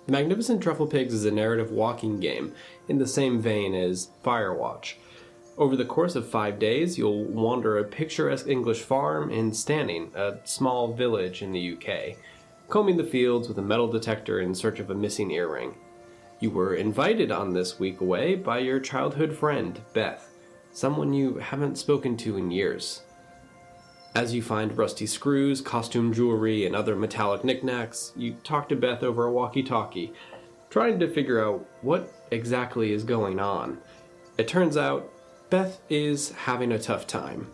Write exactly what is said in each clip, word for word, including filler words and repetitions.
The Magnificent Truffle Pigs is a narrative walking game in the same vein as Firewatch. Over the course of five days, you'll wander a picturesque English farm in Stanning, a small village in the U K, combing the fields with a metal detector in search of a missing earring. You were invited on this week away by your childhood friend, Beth, someone you haven't spoken to in years. As you find rusty screws, costume jewelry, and other metallic knickknacks, you talk to Beth over a walkie-talkie, trying to figure out what exactly is going on. It turns out, Beth is having a tough time.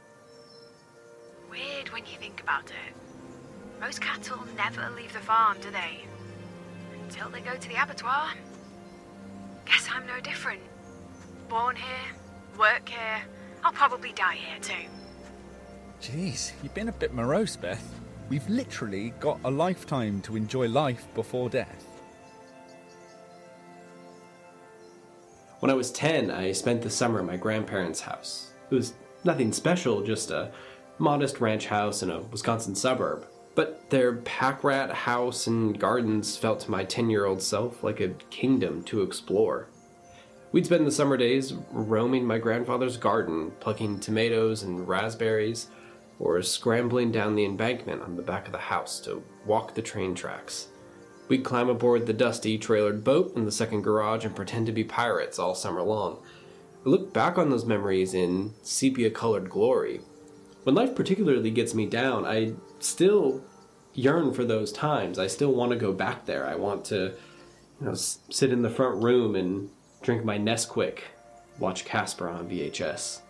Weird when you think about it. Most cattle never leave the farm, do they? Until they go to the abattoir. Guess I'm no different. Born here, work here, I'll probably die here too. Jeez, you've been a bit morose, Beth. We've literally got a lifetime to enjoy life before death. When I was ten, I spent the summer at my grandparents' house. It was nothing special, just a modest ranch house in a Wisconsin suburb. But their pack-rat house and gardens felt to my ten-year-old self like a kingdom to explore. We'd spend the summer days roaming my grandfather's garden, plucking tomatoes and raspberries, or scrambling down the embankment on the back of the house to walk the train tracks. We'd climb aboard the dusty, trailered boat in the second garage and pretend to be pirates all summer long. I look back on those memories in sepia-colored glory. When life particularly gets me down, I still yearn for those times. I still want to go back there. I want to, you know, s- sit in the front room and drink my Nesquik, watch Casper on V H S.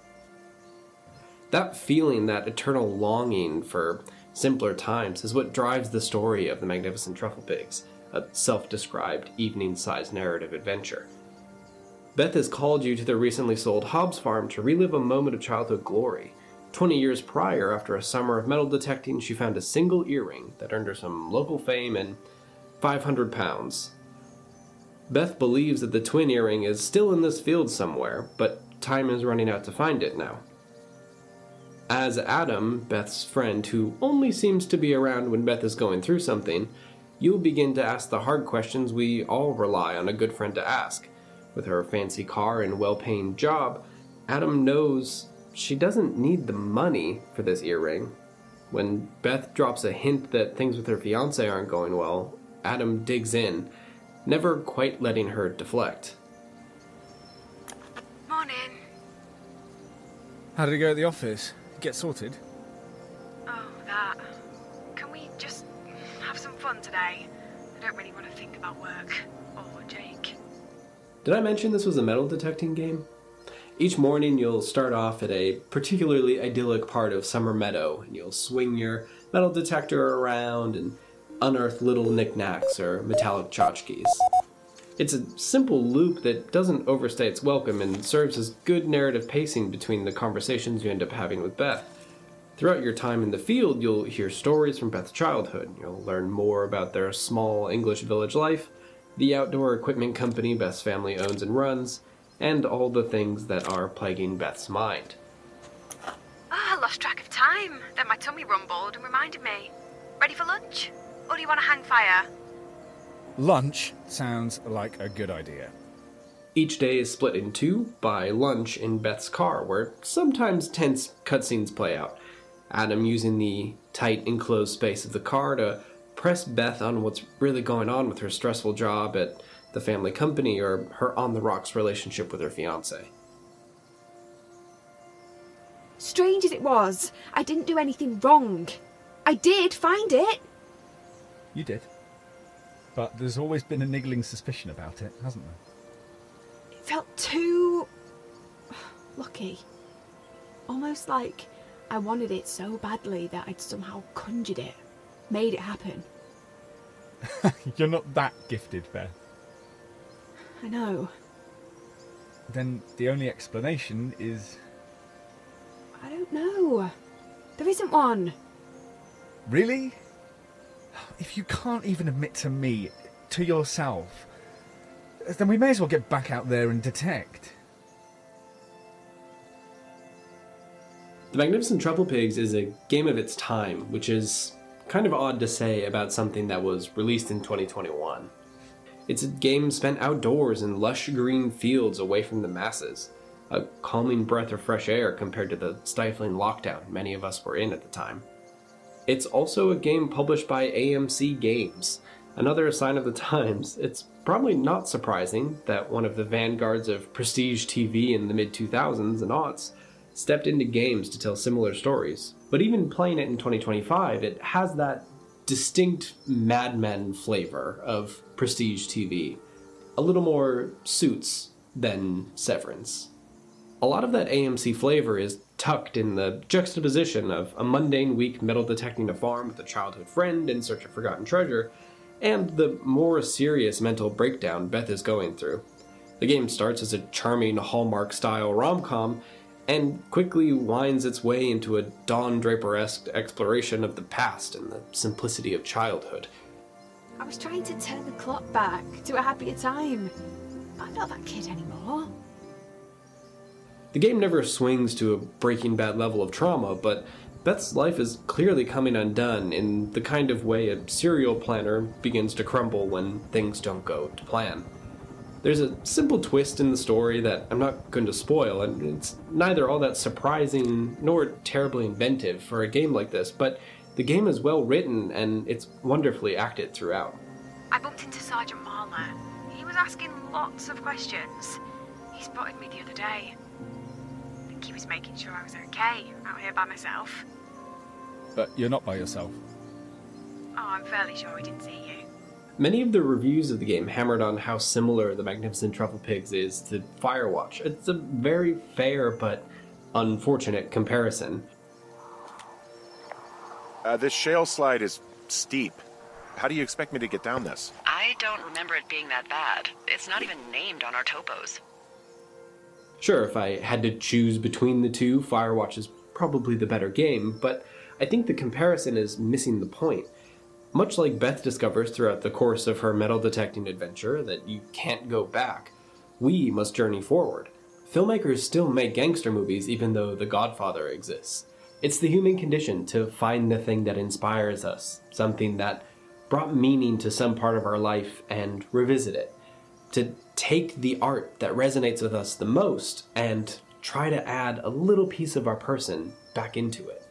That feeling, that eternal longing for simpler times, is what drives the story of the Magnificent Truffle Pigs, a self-described evening-sized narrative adventure. Beth has called you to the recently sold Hobbs farm to relive a moment of childhood glory. Twenty years prior, after a summer of metal detecting, she found a single earring that earned her some local fame and five hundred pounds. Beth believes that the twin earring is still in this field somewhere, but time is running out to find it now. As Adam, Beth's friend, who only seems to be around when Beth is going through something, you'll begin to ask the hard questions we all rely on a good friend to ask. With her fancy car and well-paying job, Adam knows she doesn't need the money for this earring. When Beth drops a hint that things with her fiancé aren't going well, Adam digs in, never quite letting her deflect. Morning. How did it go at the office? Get sorted? Oh, that. Can we just have some fun today? I don't really want to think about work. Or Jake. Did I mention this was a metal detecting game? Each morning you'll start off at a particularly idyllic part of Summer Meadow, and you'll swing your metal detector around and unearth little knickknacks or metallic tchotchkes. It's a simple loop that doesn't overstay its welcome and serves as good narrative pacing between the conversations you end up having with Beth. Throughout your time in the field, you'll hear stories from Beth's childhood. You'll learn more about their small English village life, the outdoor equipment company Beth's family owns and runs, and all the things that are plaguing Beth's mind. Ah, I lost track of time. Then my tummy rumbled and reminded me. Ready for lunch? Or do you want to hang fire? Lunch sounds like a good idea. Each day is split in two by lunch in Beth's car, where sometimes tense cutscenes play out. Adam using the tight, enclosed space of the car to press Beth on what's really going on with her stressful job at the family company or her on-the-rocks relationship with her fiancé. Strange as it was, I didn't do anything wrong. I did find it. You did. But there's always been a niggling suspicion about it, hasn't there? It felt too lucky. Almost like I wanted it so badly that I'd somehow conjured it, made it happen. You're not that gifted, Beth. I know. Then the only explanation is... I don't know. There isn't one. Really? If you can't even admit to me, to yourself, then we may as well get back out there and detect. The Magnificent Truffle Pigs is a game of its time, which is kind of odd to say about something that was released in twenty twenty-one. It's a game spent outdoors in lush green fields away from the masses, a calming breath of fresh air compared to the stifling lockdown many of us were in at the time. It's also a game published by A M C Games, another sign of the times. It's probably not surprising that one of the vanguards of prestige T V in the mid two thousands and aughts stepped into games to tell similar stories. But even playing it in twenty twenty-five, it has that distinct Mad Men flavor of prestige T V. A little more Suits than Severance. A lot of that A M C flavor is tucked in the juxtaposition of a mundane week metal detecting a farm with a childhood friend in search of forgotten treasure, and the more serious mental breakdown Beth is going through. The game starts as a charming Hallmark-style rom-com, and quickly winds its way into a Don Draper-esque exploration of the past and the simplicity of childhood. I was trying to turn the clock back to a happier time. I'm not that kid anymore. The game never swings to a Breaking Bad level of trauma, but Beth's life is clearly coming undone in the kind of way a serial planner begins to crumble when things don't go to plan. There's a simple twist in the story that I'm not going to spoil, and it's neither all that surprising nor terribly inventive for a game like this, but the game is well written and it's wonderfully acted throughout. I bumped into Sergeant Marler. He was asking lots of questions. He spotted me the other day. I think he was making sure I was okay out here by myself. But you're not by yourself. Oh, I'm fairly sure he didn't see you. Many of the reviews of the game hammered on how similar the Magnificent Truffle Pigs is to Firewatch. It's a very fair but unfortunate comparison. Uh, this shale slide is steep. How do you expect me to get down this? I don't remember it being that bad. It's not even named on our topos. Sure, if I had to choose between the two, Firewatch is probably the better game, but I think the comparison is missing the point. Much like Beth discovers throughout the course of her metal detecting adventure that you can't go back, we must journey forward. Filmmakers still make gangster movies even though The Godfather exists. It's the human condition to find the thing that inspires us, something that brought meaning to some part of our life and revisit it. To take the art that resonates with us the most and try to add a little piece of our person back into it.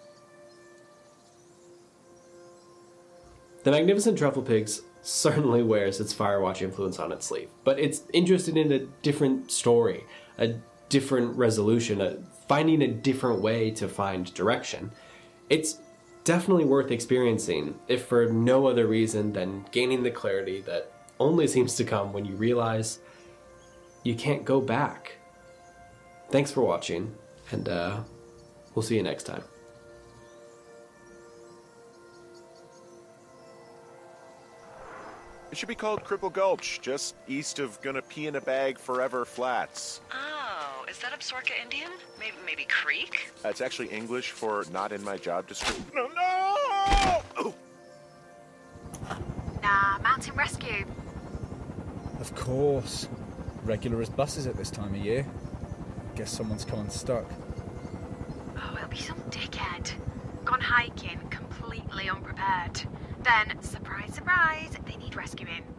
The Magnificent Truffle Pigs certainly wears its Firewatch influence on its sleeve, but it's interested in a different story, a different resolution, a, finding a different way to find direction. It's definitely worth experiencing, if for no other reason than gaining the clarity that only seems to come when you realize you can't go back. Thanks for watching, and uh, we'll see you next time. It should be called Cripple Gulch, just east of Gonna Pee in a Bag Forever Flats. Oh, is that Absaroka Indian? Maybe, maybe Creek? Uh, it's actually English for not in my job description. No, no! Oh! Nah, mountain rescue. Of course. Regular as buses at this time of year. Guess someone's come unstuck. Oh, it'll be some dickhead. Gone hiking completely unprepared. Then, surprise, surprise, they need rescuing.